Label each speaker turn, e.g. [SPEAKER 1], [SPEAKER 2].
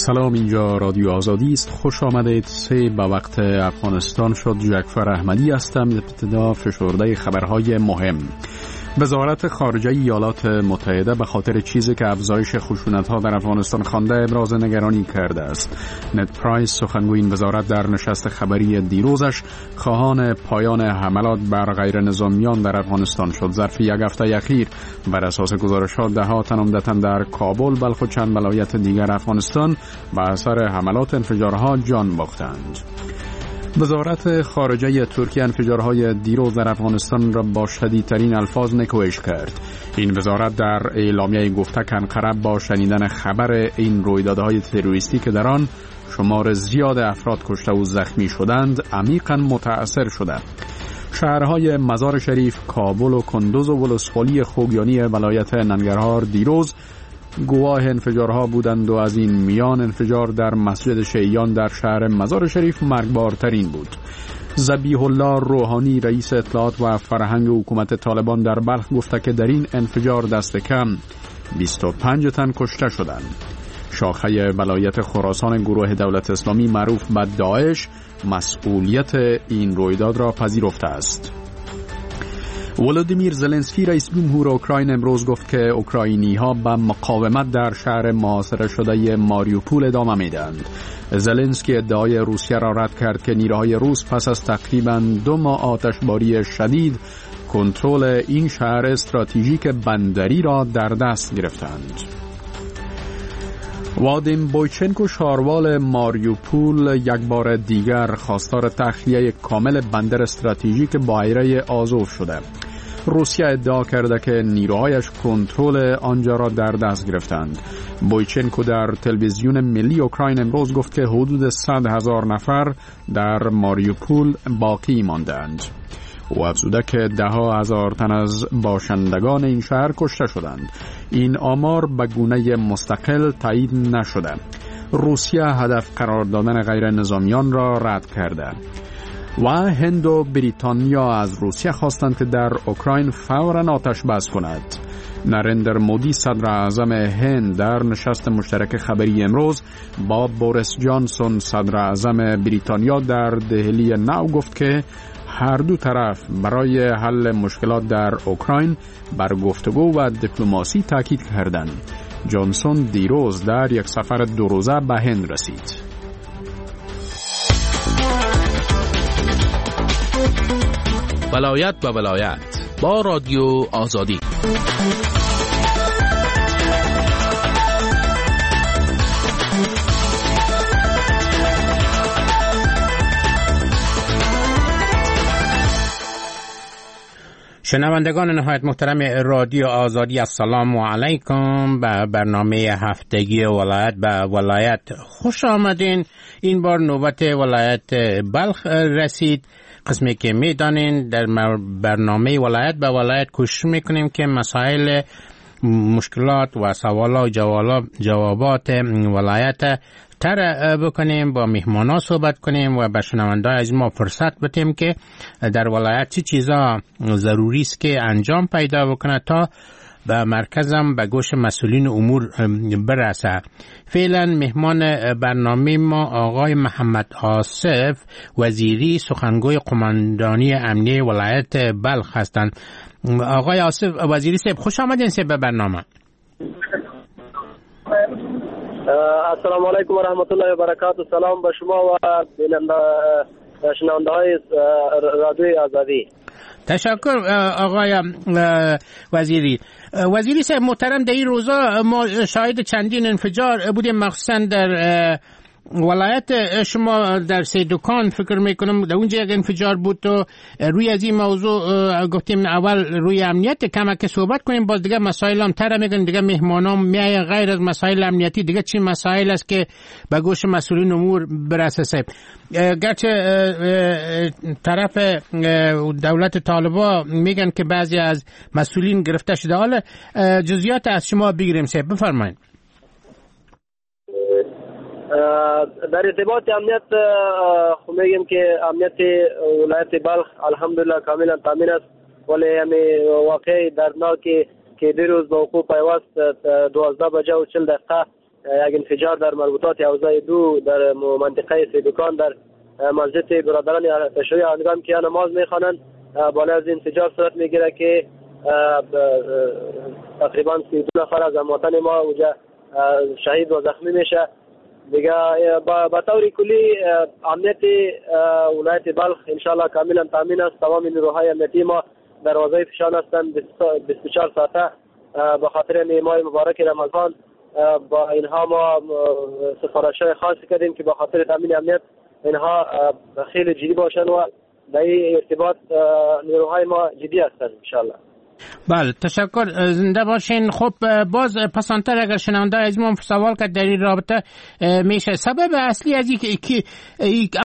[SPEAKER 1] سلام، اینجا رادیو آزادی است. خوش آمدید. 3 به وقت افغانستان شد. جعفر احمدی هستم. ابتدا فشرده خبرهای مهم. وزارت خارجه ایالات متحده به خاطر چیزی که افزایش خشونت‌ها در افغانستان خوانده ابراز نگرانی کرده است. نت پرایس، سخنگوی این وزارت، در نشست خبری دیروزش خواهان پایان حملات بر غیر نظامیان در افغانستان شد. ظرف یک هفته اخیر بر اساس گزارشات ده‌ها تن عمدتاً در کابل، بلخ و چند ولایت دیگر افغانستان به اثر حملات انفجارها جان باختند. وزارت خارجه ترکیه انفجارهای دیروز در افغانستان را با شدیدترین الفاظ نکوهش کرد. این وزارت در اعلامیه گفته که انقره با شنیدن خبر این رویدادهای تروریستی که در آن شمار زیاد افراد کشته و زخمی شدند عمیقاً متأثر شده. شهرهای مزار شریف، کابل و کندوز و ولسوالی خوگیانی ولایت ننگرهار دیروز گواه انفجارها بودند و از این میان انفجار در مسجد شیعیان در شهر مزار شریف مرگبارترین بود. ذبیح الله روحانی، رئیس اطلاعات و فرهنگ حکومت طالبان در بلخ گفته که در این انفجار دست کم 25 تن کشته شدند. شاخه ولایت خراسان گروه دولت اسلامی معروف به داعش مسئولیت این رویداد را پذیرفته است. ولودیمیر زلنسکی، رئیس جمهور اوکراین، امروز گفت که اوکراینی‌ها به مقاومت در شهر محاصره شده ماریوپول ادامه میدهند. زلنسکی ادعای روسیه را رد کرد که نیروهای روس پس از تقریباً 2 ماه آتشباری شدید کنترل این شهر استراتژیک بندری را در دست گرفتند. وادیم بویچنکو، شاروال ماریوپول، یک بار دیگر خواستار تخلیه کامل بندر استراتژیک بحیره آزوف شده. روسیه ادعا کرده که نیروهایش کنترل آنجا را در دست گرفتند. بویچنکو در تلویزیون ملی اوکراین امروز گفت که حدود 100,000 نفر در ماریوپول باقی ماندند. او افزوده که 10,000 تن از باشندگان این شهر کشته شدند. این آمار به گونه مستقل تایید نشده. روسیه هدف قرار دادن غیر نظامیان را رد کرده. و هند و بریتانیا از روسیه خواستند که در اوکراین فوراً آتش بس کند. نریندر مودی، صدر اعظم هند، در نشست مشترک خبری امروز با بوریس جانسون، صدر اعظم بریتانیا، در دهلی نو گفت که هر دو طرف برای حل مشکلات در اوکراین بر گفتگو و دیپلماسی تاکید کردند. جانسون دیروز در یک سفر 2 روزه به هند رسید.
[SPEAKER 2] ولایت به ولایت با رادیو آزادی. شنوندگان نهایت محترم رادیو آزادی، السلام علیکم. به برنامه هفتگی ولایت به ولایت خوش آمدین. این بار نوبت ولایت بلخ رسید. قسمی که میدانین در برنامه ولایت به ولایت کوشش میکنیم که مسائل، مشکلات و سوالات و جوابات ولایت تر بکنیم، با مهمانا صحبت کنیم و به شنوندگان از ما فرصت بدیم که در ولایت چه چیزا ضروری است که انجام پیدا بکنه تا به مرکزم به گوش مسئولین امور برسه. فعلا مهمان برنامه ما آقای محمد آصف وزیری، سخنگوی قماندانی امنیه ولایت بلخ هستند. آقای آصف وزیری صاحب، خوش آمدین به برنامه.
[SPEAKER 3] السلام علیکم و رحمت الله و برکاته. سلام به شما و شنونده های رادیوی آزادی.
[SPEAKER 2] تشکر آقای وزیری. وزیری صاحب محترم، در این روزا ما شاهد چندین انفجار بودیم، مخصوصا در ولایت شما در 3 دکان فکر میکنم در اونجا یک انفجار بود. تو روی از این موضوع گفتیم اول روی امنیت کمک صحبت کنیم، باز دیگه مسائل هم تر میگن، دیگه مهمانام میای غیر از مسائل امنیتی دیگه چی مسائل است که به گوش مسئولین امور برسه. گرچه طرف دولت طالبا میگن که بعضی از مسئولین گرفته شده، حالا جزئیات از شما بگیریم. بفرمایید.
[SPEAKER 3] در ارتباط امنیت میگم که امنیت ولایت بلخ الحمدلله کاملا تامین است، ولی همین واقعی دردناکی که دیروز به وقوع پیوست 12 بجه و 40 دقیقه یک انفجار در مربوطات حوزه 2 در منطقه سیدکان در مسجد برادران تشیع هنگام که نماز میخوانند بالا از انفجار صورت میگیره که تقریبا 32 نفر از هموطن ما اونجا شهید و زخمی میشه. دیگه به طور کلی امنیت ولایت بلخ انشالله کاملا تامین است. تمام نیروهای امنیتی ما در وظایفشان هستند 24 ساعته به خاطر ماه مبارک رمضان. با اینها ما سفارش‌های خاصی کردیم که به خاطر تامین امنیت اینها خیلی جدی باشن و در این ارتباط نیروهای ما جدی هستند انشالله.
[SPEAKER 2] بله تشکر، زنده باشین. خب باز پسانتر اگر شنونده از ما سوال کرد در این رابطه میشه سبب اصلی از این